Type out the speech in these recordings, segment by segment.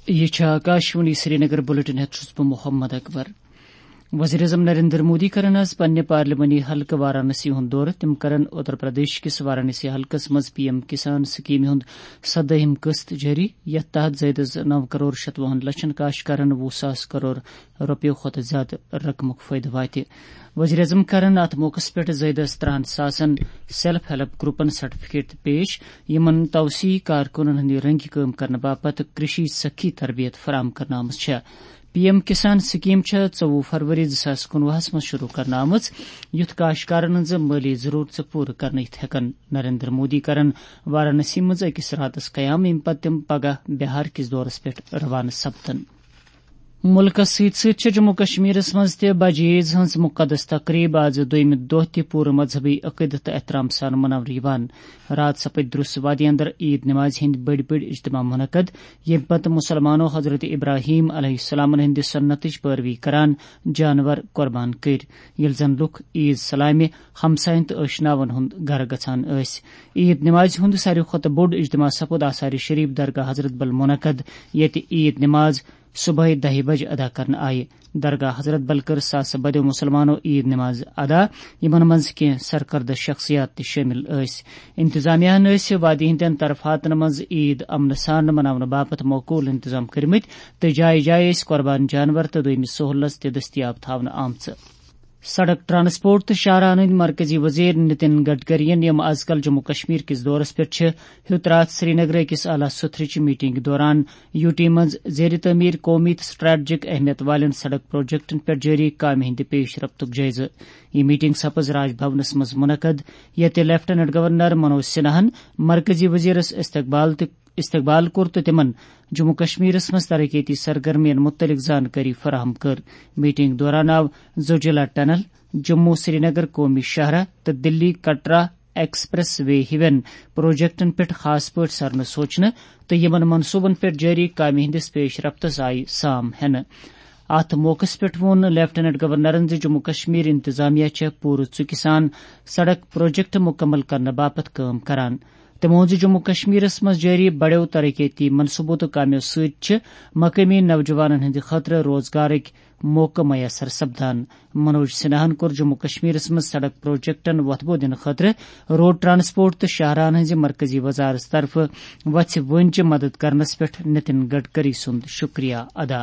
یہ Akashvani Srinagar bulletin ہیت محمد اکبر۔ وزیر اعظم نریندر مودی کرن آز پنہ پارلیمانی حلقہ وارانسی ہند دورہ۔ تم کرن اتر پردیش کس وارانسی حلقس مز پی ایم کسان سکیم ہند 17ہم قسط جاری، یتھ تحت زائد 9 کروڑ 57 لچھن کاشتکارن 20,000 کروڑ روپیو کھت زیادہ رقمک فائدہ واتہ۔ وزیر اعظم کرن ات موقع پہ زائد 300,000 سیلف ہیلپ گروپن سرٹیفکیٹ پیش، یمن توسیع کارکنن ہند رنگی کام کرنے باپت کرشی سکھی تربیت فراہم کرنا آمز۔ پی ایم کسان سکیم 24 فروری 2019 مز شروع کرنا آمز، یتھ کاشتکارن ہز مالی ضرورت پورہ کرنے ہیکن۔ نریندر مودی کرن وارانسی مز اکس راتس قیام، یم پتہ تم پگہ بہار کس دورس پہ روانہ سپدن۔ ملکس ست جموں کشمیر مز تہ بجہ عیز ہز مقدس تقریب آز دویم دہ تہ پورہ مذہبی عقیدت تو احترام سان مناونہ۔ رات سپد درس وادی اندر عید نماز ہند بڑ اجتماع منعقد، یم پتہ مسلمانوں حضرت ابراہیم علیہ السلام ہند سنتچ پیروی کران جانور قربان کر، یل زن لکھ عید سلامہ ہمسائن تو اشناون ہند گھر گژھان ٲسۍ۔ عید نماز ہند ساروی کھۄتہٕ بوٚڑ اجتماع سپد آثار شریف درگاہ حضرت بل منعقد، ییٚتہِ عید نماز صبح 10 بجے ادا کرنے آئے۔ درگاہ حضرت بل کر ساس بدیو مسلمانوں عید نماز ادا، یمن مز کی سرکردہ شخصیات تہ شامل ٲسۍ۔ انتظامیہ ٲسۍ وادی ہندین طرفاتن مز عید امن سان مناونہ باپت معقول انتظام کرمت، تو جائے جائے قربان جانور تو دویمہ سہولت تہ دستیاب تھاونہ آمژ۔ سڑک ٹرانسپورٹ تو شاہراہ ہند مرکزی وزیر نتن گڈکری یم آز کل جموں کشمیر کس دورس پہ ہیوت رات سری نگر کس اعلی ستھرچ میٹنگ دوران یو ٹی مز زیر تعمیر قومی تو سٹریٹجک اہمیت والن سڑک پروجیکٹن پہ جاری کامہ ہند پیش رفتک جائزہ۔ یہ میٹنگ سپز راج بھونس مز منعقد، یتہ لیفٹیننٹ گورنر منوج سنہاہن مرکزی وزیرس استقبال کور تو تمن جموں کشمیر مز ترقیاتی سرگرمین متعلق زانکاری فراہم کر۔ میٹنگ دوران آو زوجلا ٹنل، جموں سری نگر قومی شاہراہ تو دلی کٹرا ایکسپریس وے ہیوین پروجیکٹن پہ خاص پٲٹھۍ سرنہ سوچنہ تو یمن منصوبن پہ جاری کامہ ہندس پیش رفتس آئی سام ہینہ۔ ات موقع پہ وون لیفٹیننٹ گورنرن جموں کشمیر انتظامیہ پورٕ ژُکہِ سان سڑک پروجیکٹ مکمل کرنے باپت کام کران۔ تمو جموں کشمیر مز جاری بڑیو ترقیاتی منصوبوں تو کامیو ست مقامی نوجوانن ہند خاطر روزگارک موقع میسر سپدان۔ منوج سنہاہن کور جموں کشمیر مز سڑک پروجیکٹن وتھبو دن خاطر روڈ ٹرانسپورٹ تو شاہراہن ہز مرکزی وزارت طرف وتھ ونچ مدد کرنس پہ نتن گڈکری سند شکریہ ادا۔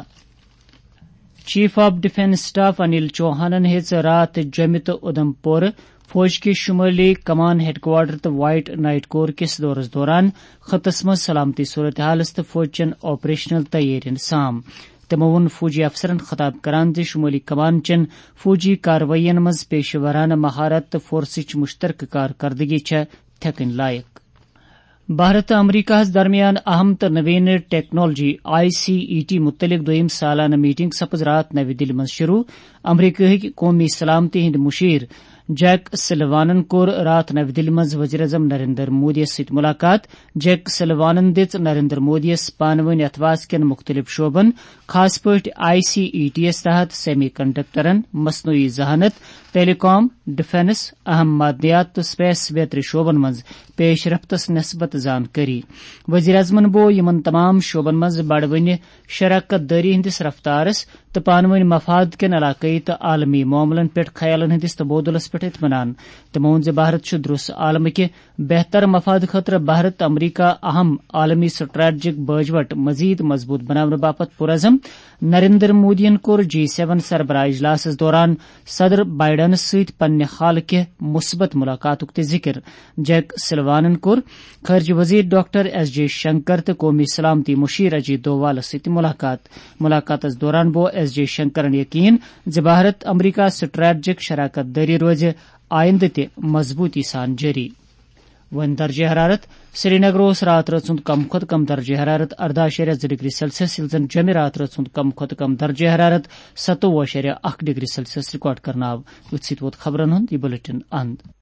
Chief of defence staff Anil چوہانن ہیژ رات جومہ تو ادھم پور فوج کے شمالی کمان ہیڈ کوارٹر تو وائٹ نائٹ کور کس دورس دوران خطس مز سلامتی صورتحالس تو فوج چین آپریشنل تیارین سام۔ تمو وون فوجی افسرن خطاب کران شمالی کمان چین فوجی کاروائین مز پیشہ ورانہ مہارت تو فورسچ مشترکہ کارکردگی تھکن لائق۔ بھارت امریکہ درمیان اہم تو نوین ٹیکنالوجی ICET متعلق دویم سالانہ میٹنگ سپز رات نئی دلی مز شروع۔ امریکہ قومی سلامتی ہند مشیر جیک سلوانن کور رات نئی دلی مز وزیر اعظم نریندر مودی ست ملاقات۔ جیک سلوانن دِژ نریندر مودیس پانونی اتواس کین مختلف شعبن، خاص پٲٹھۍ ICET یس تحت سیمی کنڈکٹرن، مصنوعی ذہانت، ٹیلی کام، ڈیفینس، اہم معدنیات تو سپیس بیترِ شعبن مز پیش رفتس نسبت زانکاری۔ وزیر اعظمن بو یمن تمام شعبن مز بڑوٕنہ شراکت داری ہندس رفتارس تو پانونی مفاد کین علاقائی تو عالمی معاملن پہ خیالن ہندس تبادلس پہ اطمینان۔ تمو وون بھارت درس عالم کہ بہتر مفاد خاطر بھارت امریکہ اہم عالمی سٹریٹجک باجوٹ مزید مضبوط بناونہ باپت پرعزم۔ نریندر مودین کور G7 سربراہ اجلاسس دوران صدر بائیڈنس ست پنہ حال کہ مثبت ملاقاتک تہ ذکر۔ جیک سلوانن کور خارجہ وزیر ڈاکٹر S J شنکر تو قومی سلامتی مشیر اجیت دووال ست ملاقاتس دوران بو S J شنکرن یقین بھارت امریکہ سٹریٹجک شراکت داری روز آئندہ تہ مضبوطی سان جاری۔ ون درجہ حرارت سری نگر رات رات کم کھت کم درجہ حرارت 18.2 ڈگری سیلسیس، یل زن جمع رات رات کم کھت کم درجہ حرارت 27.1 ڈگری سیلسیس ریکارڈ کرنا آو۔ ات ست ووت خبرن ہند یہ بلیٹن اند۔